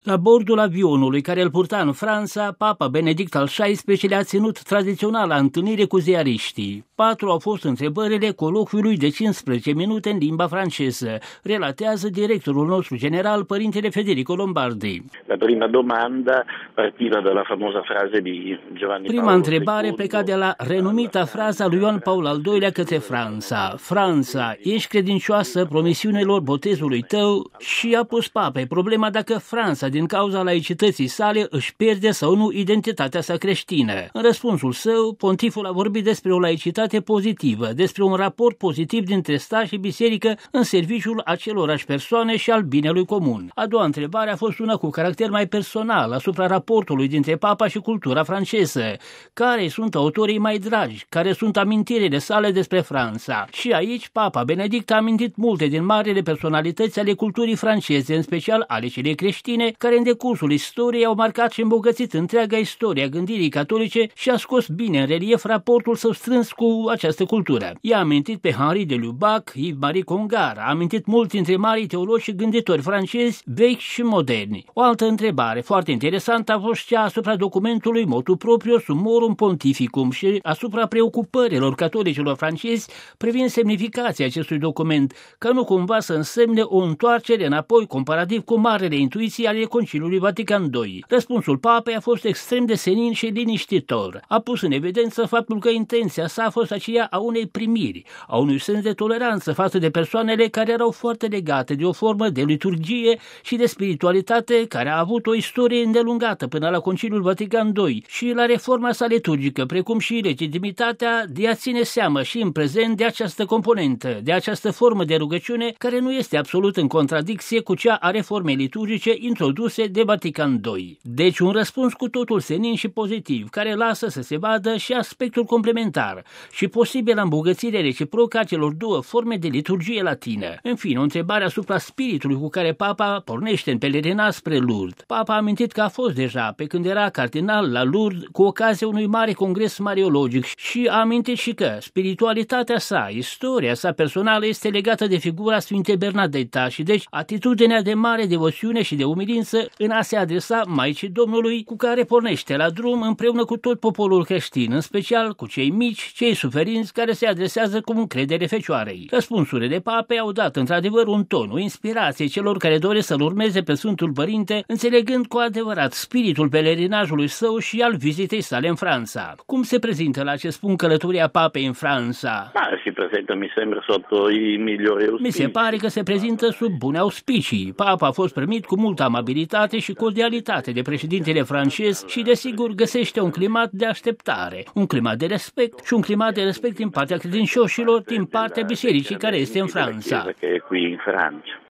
La bordul avionului care îl purta în Franța, Papa Benedict al XVI-lea a ținut tradiționala întâlnire cu ziariștii. 4 au fost întrebările coloquiului de 15 minute în limba franceză, relatează directorul nostru general, părintele Federico Lombardi. La prima domanda partiva de la famosa frase di Giovanni Prima întrebare pleca de la renumita fraza lui Ioan Paul al II-lea către Franța. Franța, ești credincioasă promisiunilor botezului tău? Și a pus papei problema dacă Franța, din cauza laicității sale, își pierde sau nu identitatea sa creștină. În răspunsul său, pontiful a vorbit despre o laicitate pozitivă, despre un raport pozitiv dintre stat și biserică în serviciul acelorași persoane și al binelui comun. A doua întrebare a fost una cu caracter mai personal asupra raportului dintre papa și cultura franceză. Care sunt autorii mai dragi? Care sunt amintirile sale despre Franța? Și aici, Papa Benedict a amintit multe din marile personalități ale culturii franceze, în special ale celei creștine, care în decursul istoriei au marcat și îmbogățit întreaga istorie a gândirii catolice și a scos bine în relief raportul său strâns cu această cultură. I-a amintit pe Henri de Lubac, Yves-Marie Congar, a amintit mulți dintre marii teologi și gânditori francezi, vechi și moderni. O altă întrebare foarte interesantă a fost cea asupra documentului Motu Proprio Summorum Pontificum și asupra preocupărilor catolicilor francezi privind semnificația acestui document, că nu cumva să însemne o întoarcere înapoi comparativ cu marele intuiții ale Conciliului Vatican II. Răspunsul papei a fost extrem de senin și liniștitor. A pus în evidență faptul că intenția sa a fost aceea a unei primiri, a unui sens de toleranță față de persoanele care erau foarte legate de o formă de liturgie și de spiritualitate care a avut o istorie îndelungată până la Conciliul Vatican II și la reforma sa liturgică, precum și legitimitatea de a ține seamă și în prezent de această componentă, de această formă de rugăciune care nu este absolut în contradicție cu cea a reformei liturgice introduse de Vatican II. Deci un răspuns cu totul senin și pozitiv, care lasă să se vadă și aspectul complementar și posibilă îmbogățire reciprocă a celor două forme de liturgie latină. În fine, o întrebare asupra spiritului cu care Papa pornește în pelerinaj spre Lourdes. Papa a amintit că a fost deja, pe când era cardinal la Lourdes, cu ocazia unui mare congres mariologic și a amintit și că spiritualitatea sa, istoria sa personală este legată de figura Sfintei Bernadetta și deci atitudinea de mare devoțiune și de umilință în a se adresa Maicii Domnului, cu care pornește la drum împreună cu tot poporul creștin, în special cu cei mici, cei suferinți care se adresează cu încredere Fecioarei. Răspunsurile papei au dat într-adevăr un ton, o inspirație celor care doresc să-L urmeze pe Sfântul Părinte, înțelegând cu adevărat spiritul pelerinajului său și al vizitei sale în Franța. Cum se prezintă la acest punct călătoria papei în Franța? Si prezintă, mi sembra, sotto i migliori auspici. Mi se pare că se prezintă sub bune auspicii. Papa a fost primit cu multă amabilitate și cordialitate de președintele francez și desigur găsește un climat de așteptare, un climat de respect și un climat de respect din partea credincioșilor, din partea bisericii care este în Franța.